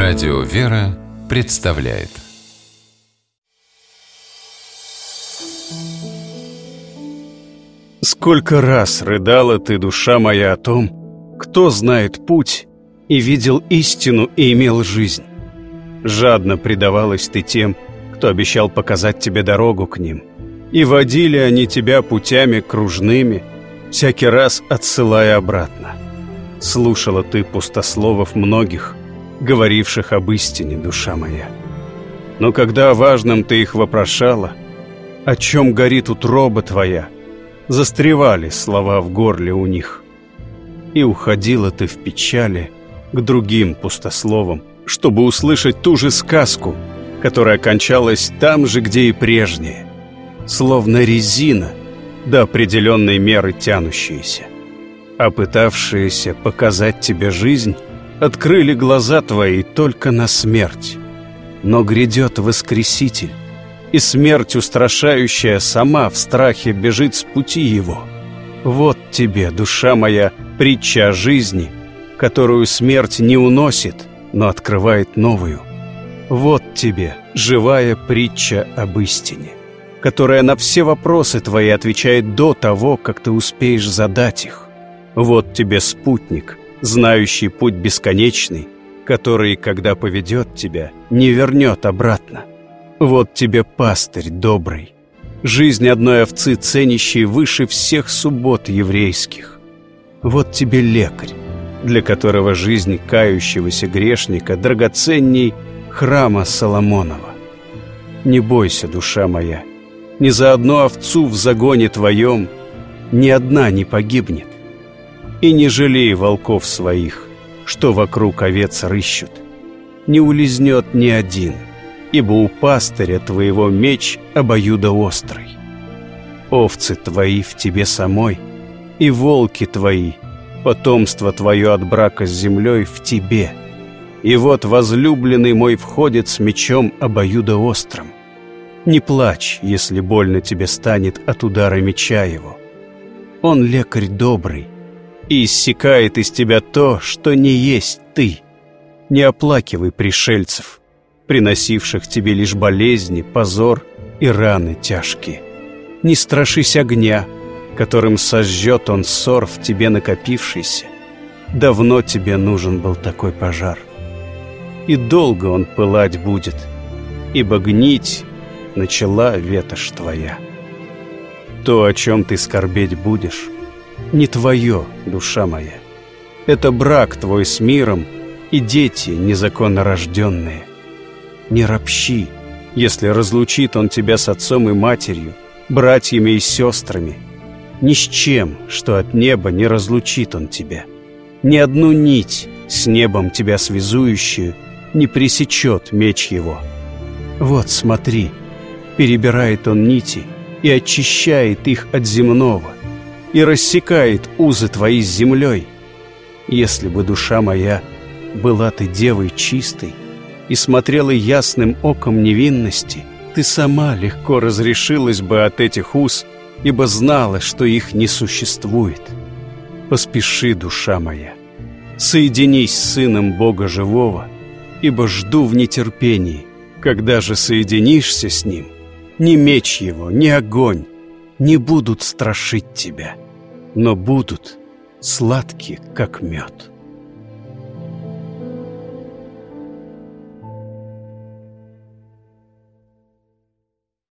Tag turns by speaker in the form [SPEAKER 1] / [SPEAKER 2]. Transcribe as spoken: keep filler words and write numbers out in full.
[SPEAKER 1] Радио «Вера» представляет.
[SPEAKER 2] Сколько раз рыдала ты, душа моя, о том, кто знает путь и видел истину и имел жизнь. Жадно предавалась ты тем, кто обещал показать тебе дорогу к ним, и водили они тебя путями кружными, всякий раз отсылая обратно. Слушала ты пустословов многих, говоривших об истине, душа моя. Но когда о важном ты их вопрошала, о чем горит утроба твоя, застревали слова в горле у них. И уходила ты в печали к другим пустословам, чтобы услышать ту же сказку, которая кончалась там же, где и прежняя, словно резина до определенной меры тянущаяся. А пытавшиеся показать тебе жизнь открыли глаза твои только на смерть. Но грядет Воскреситель, и смерть устрашающая сама в страхе бежит с пути его. Вот тебе, душа моя, притча о жизни, которую смерть не уносит, но открывает новую. Вот тебе живая притча об истине, которая на все вопросы твои отвечает до того, как ты успеешь задать их. Вот тебе спутник, знающий путь бесконечный, который, когда поведет тебя, не вернет обратно. Вот тебе пастырь добрый, жизнь одной овцы, ценящей выше всех суббот еврейских. Вот тебе лекарь, для которого жизнь кающегося грешника драгоценней храма Соломонова. Не бойся, душа моя, ни за одну овцу в загоне твоем ни одна не погибнет. И не жалей волков своих, что вокруг овец рыщут. Не улизнет ни один, ибо у пастыря твоего меч обоюдоострый. Овцы твои в тебе самой, и волки твои, потомство твое от брака с землей в тебе. И вот возлюбленный мой входит с мечом обоюдоострым. Не плачь, если больно тебе станет от удара меча его. Он лекарь добрый, и иссякает из тебя то, что не есть ты. Не оплакивай пришельцев, приносивших тебе лишь болезни, позор и раны тяжкие. Не страшись огня, которым сожжет он ссор в тебе накопившийся. Давно тебе нужен был такой пожар. И долго он пылать будет, ибо гнить начала ветошь твоя. То, о чем ты скорбеть будешь, не твое, душа моя. Это брак твой с миром и дети незаконно рожденные. Не ропщи, если разлучит он тебя с отцом и матерью, братьями и сестрами. Ни с чем, что от неба не разлучит он тебя. Ни одну нить с небом тебя связующую не пресечет меч его. Вот смотри, перебирает он нити и очищает их от земного, и рассекает узы твои с землей. Если бы, душа моя, была ты девой чистой и смотрела ясным оком невинности, ты сама легко разрешилась бы от этих уз, ибо знала, что их не существует. Поспеши, душа моя, соединись с Сыном Бога Живого, ибо жду в нетерпении, когда же соединишься с Ним, ни меч Его, ни огонь не будут страшить тебя, но будут сладки, как мед.